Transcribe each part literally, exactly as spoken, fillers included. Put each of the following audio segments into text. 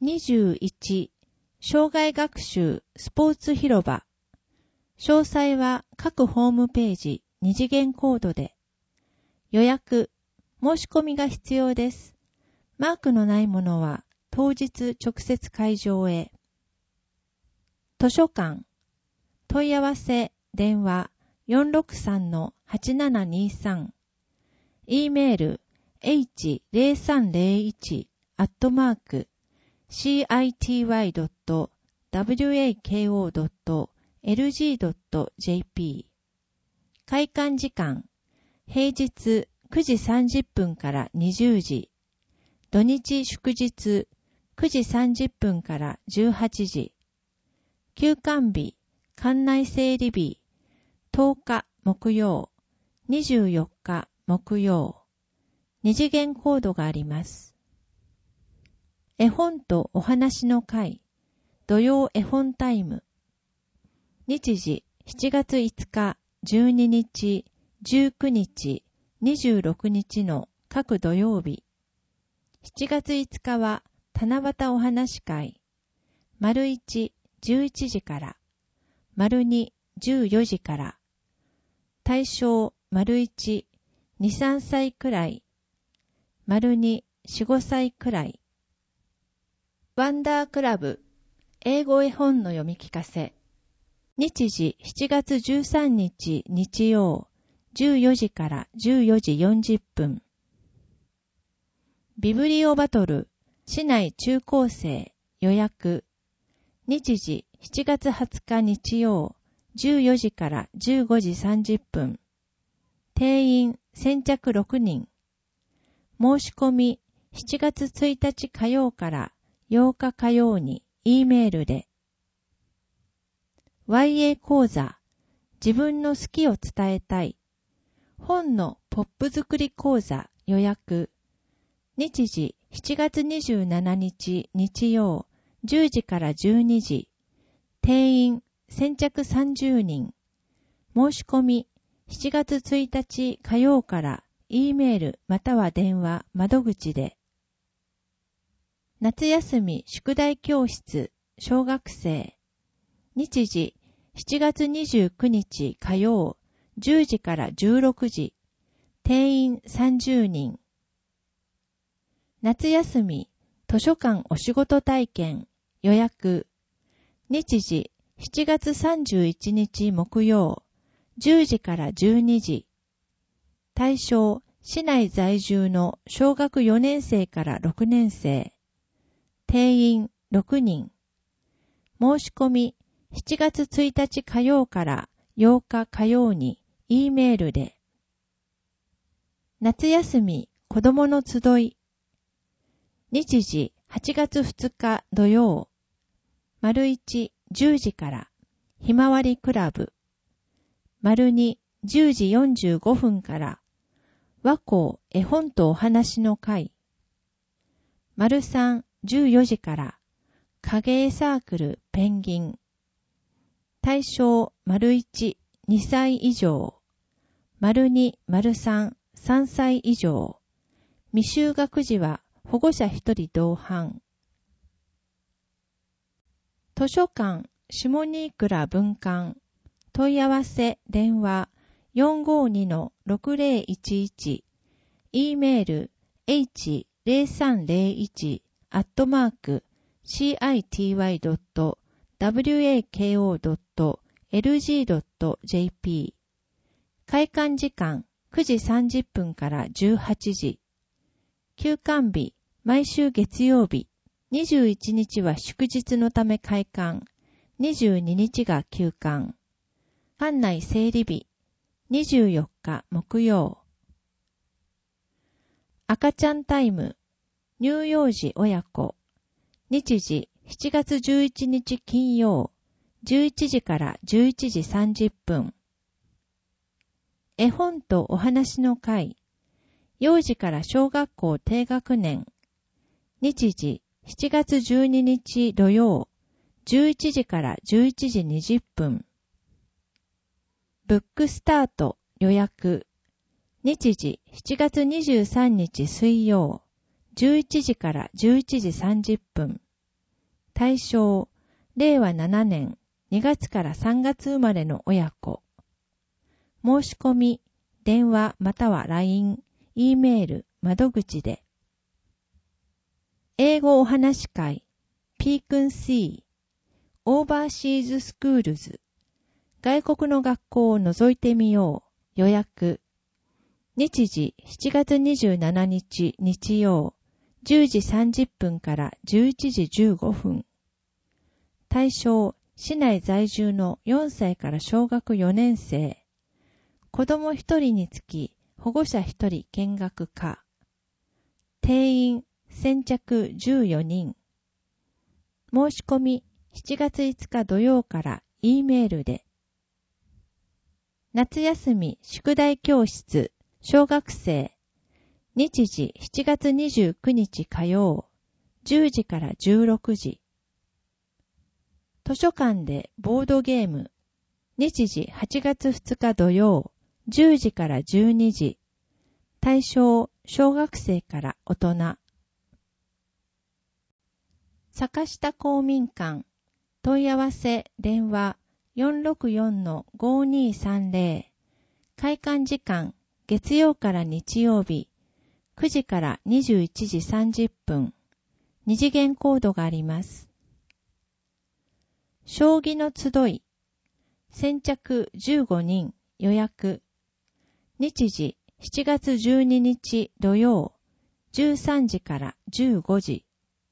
にじゅういち、障害学習スポーツ広場。詳細は各ホームページ二次元コードで。予約、申し込みが必要です。マークのないものは当日直接会場へ。図書館、問い合わせ、電話 よんろくさんのはちななにさん。e メール エイチゼロさんゼロいち アットマーク シーアイティーワイドットワコドットエルジードットジェーピー。開館時間、平日くじさんじゅっぷんからにじゅうじ、土日祝日くじさんじゅっぷんからじゅうはちじ、休館日、館内整理日、とおか木曜、にじゅうよっか木曜、二次元コードがあります。絵本とお話の会、土曜絵本タイム。日時しちがついつか、じゅうににち、じゅうくにち、にじゅうろくにちの各土曜日。しちがついつかは七夕お話会。丸いち、じゅういちじから。丸に、じゅうよじから。対象丸いち、に、さんさいくらい。丸に、よん、ごさいくらい。ワンダークラブ、英語絵本の読み聞かせ。日時しちがつじゅうさんにち日曜、じゅうよじからじゅうよじよんじゅっぷん。ビブリオバトル、市内中高生、予約。日時しちがつはつか日曜、じゅうよじからじゅうごじさんじゅっぷん。定員先着ろくにん。申し込みしちがつついたち火曜からようか火曜に E メールで。ワイエー 講座、自分の好きを伝えたい。本のポップ作り講座予約。日時しちがつにじゅうしちにち日曜、じゅうじからじゅうにじ。定員先着さんじゅうにん。申し込みしちがつついたち火曜から E メールまたは電話窓口で。夏休み宿題教室小学生。日時しちがつにじゅうくにち火曜、じゅうじからじゅうろくじ。定員さんじゅうにん。夏休み図書館お仕事体験予約。日時しちがつさんじゅういちにち木曜、じゅうじからじゅうにじ。対象、市内在住の小学よねんせいからろくねんせい。定員ろくにん。申し込みしちがつついたち火曜からようか火曜に E メールで。夏休み子どもの集い。日時はちがつふつか土曜。丸いち、じゅうじからひまわりクラブ。丸に、じゅうじよんじゅうごふんから和光絵本とお話の会。丸さん、じゅうよじから影絵サークルペンギン。対象丸いち、にさい以上。丸に、丸さん、さんさい以上。未就学児は保護者ひとり同伴。図書館下新倉分館。問い合わせ電話 よんごにのろくぜろいちいち。E メール エイチゼロさんゼロいち アットマーク シーアイティーワイドットワコドットエルジードットジェーピー。開館時間くじさんじゅっぷんからじゅうはちじ。休館日毎週月曜日。にじゅういちにちは祝日のため開館。にじゅうににちが休館。館内整理日。にじゅうよっか木曜。赤ちゃんタイム。乳幼児親子。日時しちがつじゅういちにち金曜。じゅういちじからじゅういちじさんじゅっぷん。絵本とお話の会。幼児から小学校低学年。日時しちがつじゅうににち土曜。じゅういちじからじゅういちじにじゅっぷん。ブックスタート予約。日時しちがつにじゅうさんにち水曜。じゅういちじからじゅういちじさんじゅっぷん。 対象、れいわななねんにがつからさんがつ生まれの親子。申し込み、電話または ライン、E メール、窓口で。英語お話会、ピークンシー、オーバーシーズスクールズ、外国の学校を覗いてみよう、予約。日時しちがつにじゅうしちにち日曜、じゅうじさんじゅっぷんからじゅういちじじゅうごふん。対象、市内在住のよんさいから小学よねん生。子供ひとりにつき保護者ひとり見学可。定員先着じゅうよにん。申し込みしちがついつか土曜から E メールで。夏休み宿題教室小学生。日時しちがつにじゅうくにち火曜、じゅうじからじゅうろくじ。図書館でボードゲーム。日時はちがつふつか土曜、じゅうじからじゅうにじ。対象、小学生から大人。坂下公民館。問い合わせ、電話 よんろくよんのごにさんぜろ。開館時間、月曜から日曜日、くじからにじゅういちじさんじゅっぷん。二次元コードがあります。将棋の集い。先着じゅうごにん予約。日時しちがつじゅうににち土曜、じゅうさんじからじゅうごじ。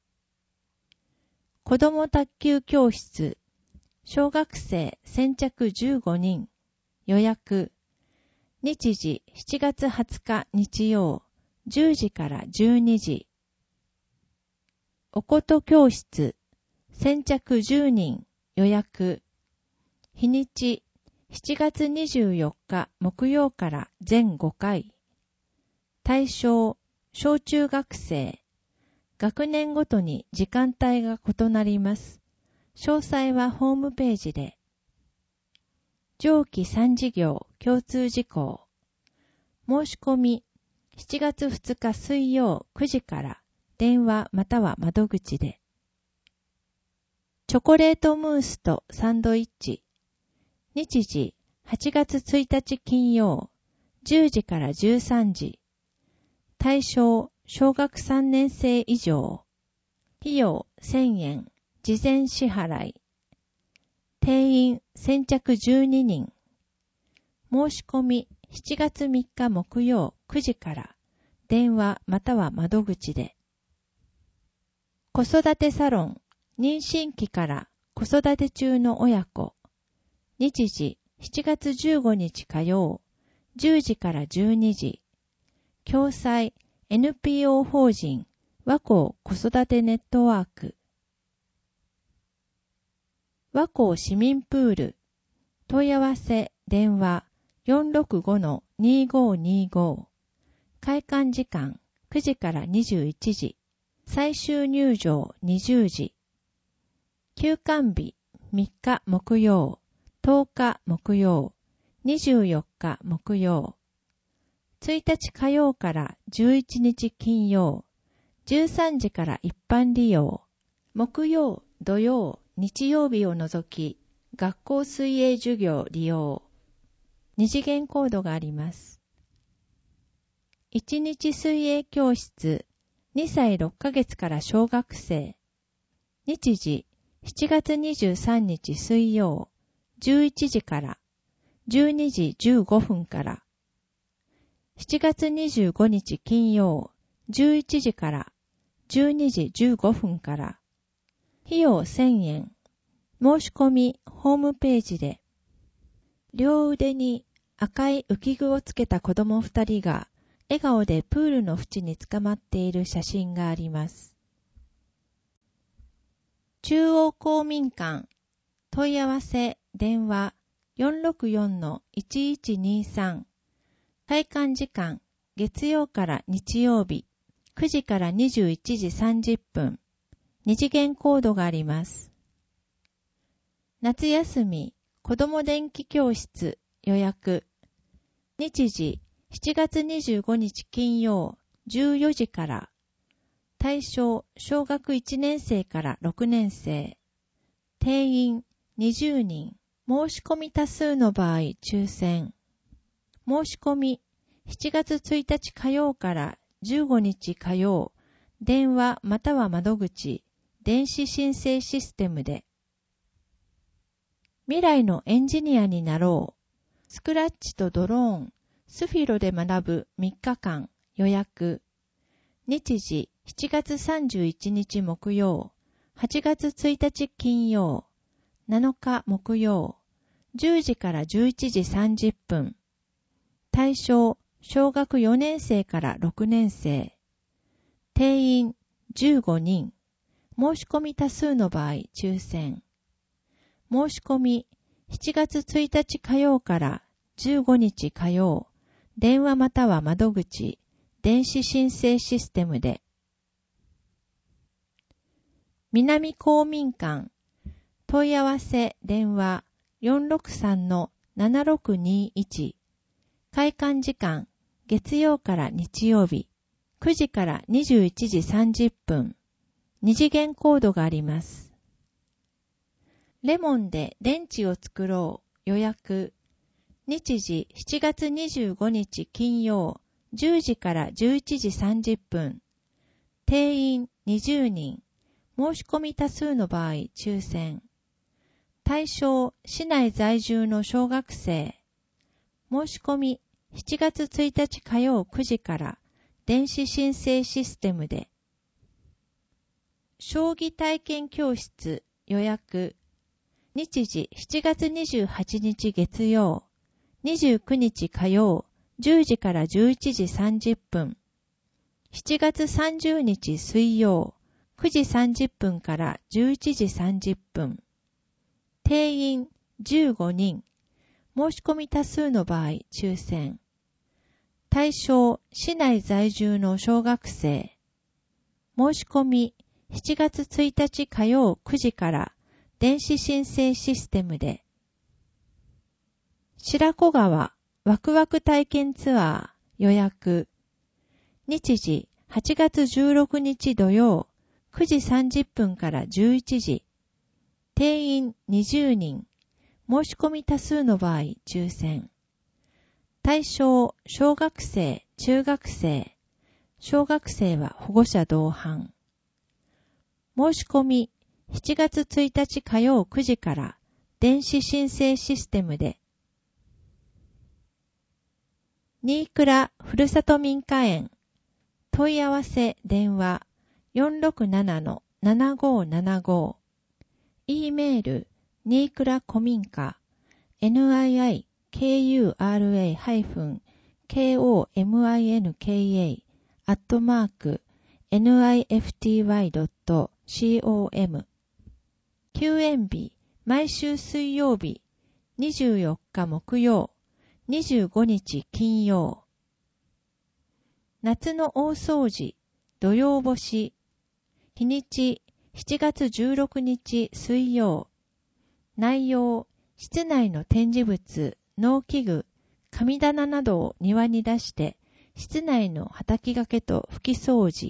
子ども卓球教室。小学生先着じゅうごにん予約。日時しちがつはつか日曜、じゅうじからじゅうにじ。おこと教室。先着じゅうにん予約。日にちしちがつにじゅうよっか木曜から全ごかい。対象、小中学生。学年ごとに時間帯が異なります。詳細はホームページで。上記さん事業共通事項。申し込みしちがつふつか水曜くじから電話または窓口で。チョコレートムースとサンドイッチ。日時はちがつついたち金曜、じゅうじからじゅうさんじ。対象、小学さんねん生以上。費用せんえん、事前支払い。定員先着じゅうににん。申し込みしちがつみっか木曜くじから電話または窓口で。子育てサロン、妊娠期から子育て中の親子。日時しちがつじゅうごにち火曜、じゅうじからじゅうにじ。共催 エヌピーオー 法人和光子育てネットワーク。和光市民プール。問い合わせ電話 よんろくごのにごにご。開館時間くじからにじゅういちじ。最終入場にじゅうじ。休館日みっか木曜、とおか木曜、にじゅうよっか木曜。ついたち火曜からじゅういちにち金曜、じゅうさんじから一般利用。木曜、土曜、日曜日を除き、学校水泳授業利用。二次元コードがあります。いちにち水泳教室、にさいろっかげつから小学生。日時、しちがつにじゅうさんにち水曜、じゅういちじから、じゅうにじじゅうごふんから。しちがつにじゅうごにち金曜、じゅういちじから、じゅうにじじゅうごふんから。費用せんえん。申し込み、ホームページで。両腕に赤い浮き具をつけた子供二人が、笑顔でプールの縁につかまっている写真があります。中央公民館。問い合わせ、電話 よんろくよんのいちいちにさん。開館時間、月曜から日曜日、くじからにじゅういちじさんじゅっぷん。二次元コードがあります。夏休み、子ども電気教室予約。日時、しちがつにじゅうごにち金曜、じゅうよじから。 対象、小学いちねん生からろくねん生。定員にじゅうにん。申し込み多数の場合、抽選。申し込み、しちがつついたち火曜からじゅうごにち火曜、電話または窓口、電子申請システムで。未来のエンジニアになろう。スクラッチとドローン、スフィロで学ぶみっかかん、予約。日時、しちがつさんじゅういちにち木曜、はちがつついたち金曜、なのか木曜、じゅうじからじゅういちじさんじゅっぷん。対象、小学よねん生からろくねん生。定員じゅうごにん。申し込み多数の場合、抽選。申し込み、しちがつついたち火曜からじゅうごにち火曜、電話または窓口、電子申請システムで。南公民館、問い合わせ電話 よんろくさんのななろくにいち。開館時間、月曜から日曜日、くじからにじゅういちじさんじゅっぷん。二次元コードがあります。レモンで電池を作ろう。予約。日時しちがつにじゅうごにち金曜、じゅうじからじゅういちじさんじゅっぷん。定員にじゅうにん。申し込み多数の場合、抽選。対象、市内在住の小学生。申し込み、しちがつついたち火曜くじから、電子申請システムで。将棋体験教室、予約。日時しちがつにじゅうはちにち月曜、にじゅうくにち火曜、じゅうじからじゅういちじさんじゅっぷん。しちがつさんじゅうにち水曜、くじさんじゅっぷんからじゅういちじさんじゅっぷん。定員じゅうごにん。申し込み多数の場合、抽選。対象、市内在住の小学生。申し込み、しちがつついたち火曜くじから、電子申請システムで。白子川ワクワク体験ツアー予約。日時はちがつじゅうろくにち土曜くじさんじゅっぷんからじゅういちじ。定員にじゅうにん。申し込み多数の場合抽選。対象小学生、中学生。小学生は保護者同伴。申し込みしちがつついたち火曜くじから電子申請システムで。新倉ふるさと民家園。問い合わせ電話 よんろくななのななごーななご。E メール新倉古民家 ニーアイアイケーユーアールエー ケーオーエムアイエヌケーエー アットマーク エヌアイエフティーワイドットコム。休園日、毎週水曜日、にじゅうよっか木曜、にじゅうごにち金曜。夏の大掃除、土曜干し。日にち、しちがつじゅうろくにち水曜。内容、室内の展示物、農機具、神棚などを庭に出して、室内の畑掛けと拭き掃除。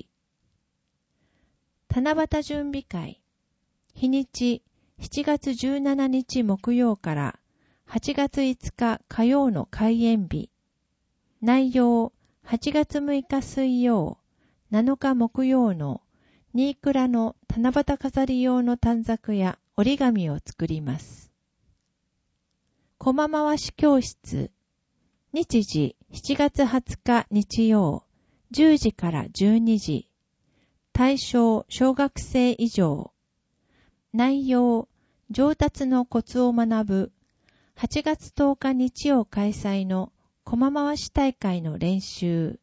七夕準備会。日にち、しちがつじゅうしちにち木曜からはちがついつか火曜の開園日。内容、はちがつむいか水曜、なのか木曜の新倉の七夕飾り用の短冊や折り紙を作ります。コマ回し教室。日時、しちがつはつか日曜、じゅうじからじゅうにじ。対象、小学生以上。内容、上達のコツを学ぶ。はちがつとおか日曜開催のコマ回し大会の練習。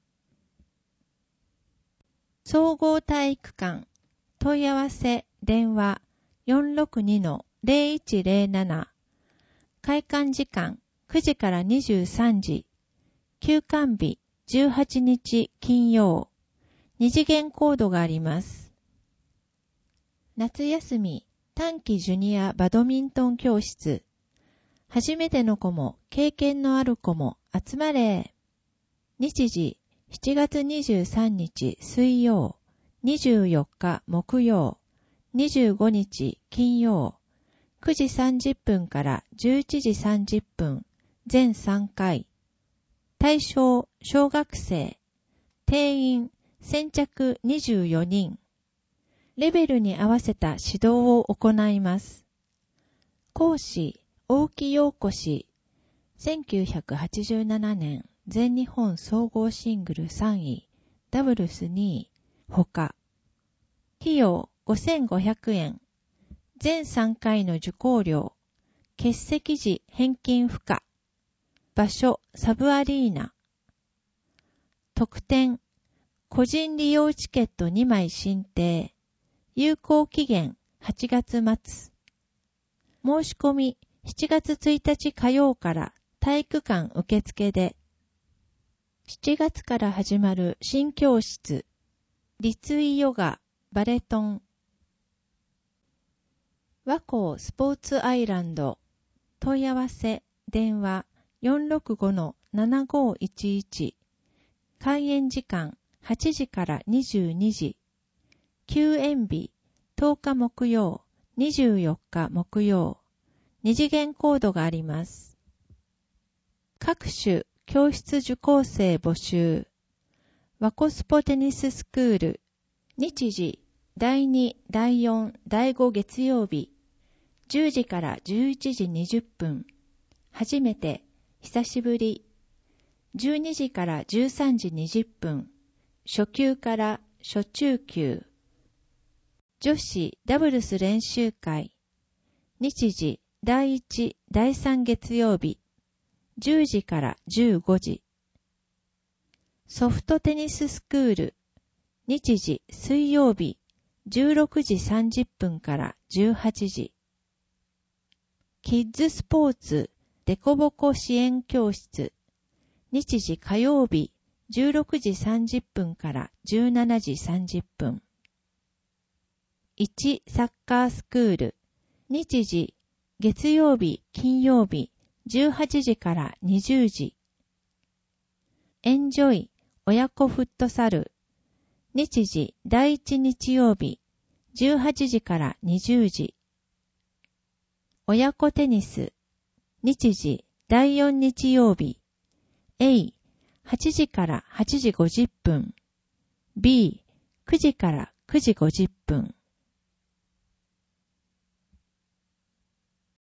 総合体育館。問い合わせ、電話 よんろくにのゼロいちゼロなな。開館時間くじからにじゅうさんじ。休館日じゅうはちにち金曜。二次元コードがあります。夏休み短期ジュニアバドミントン教室。初めての子も経験のある子も集まれ。日時しちがつにじゅうさんにち水曜にじゅうよっか木曜、にじゅうごにち金曜、くじさんじゅっぷんからじゅういちじさんじゅっぷん、全さんかい。対象、小学生。定員、先着にじゅうよにん。レベルに合わせた指導を行います。講師、大木陽子氏。せんきゅうひゃくはちじゅうななねん全日本総合シングルさんい、ダブルスにい、ほか。費用ごせんごひゃくえん。全さんかいの受講料。欠席時返金不可。場所、サブアリーナ。特典、個人利用チケットにまい申請。有効期限はちがつ末。申し込みしちがつついたち火曜から体育館受付で。しちがつから始まる新教室。立位ヨガ、バレトン。和光スポーツアイランド。問い合わせ、電話 よんろくごのななごいちいち。開演時間はちじからにじゅうにじ。休園日とおか木曜、にじゅうよっか木曜。二次元コードがあります。各種教室受講生募集。和コスポテニススクール。日時、だいに、だいよん、だいご月曜日。じゅうじからじゅういちじにじゅっぷん。初めて、久しぶり。じゅうにじからじゅうさんじにじゅっぷん。初級から初中級。女子ダブルス練習会。日時、だいいち、だいさん月曜日。じゅうじからじゅうごじ。ソフトテニススクール。日時、水曜日。じゅうろくじさんじゅっぷんからじゅうはちじ。キッズスポーツデコボコ支援教室。日時火曜日。じゅうろくじさんじゅっぷんからじゅうしちじさんじゅっぷん。いちサッカースクール。日時、月曜日、金曜日、じゅうはちじからにじゅうじ。エンジョイ親子フットサル。日時、だいいち日曜日、じゅうはちじからにじゅうじ。親子テニス。日時、だいよん日曜日。A、はちじからはちじごじゅっぷん。B、くじからくじごじゅっぷん。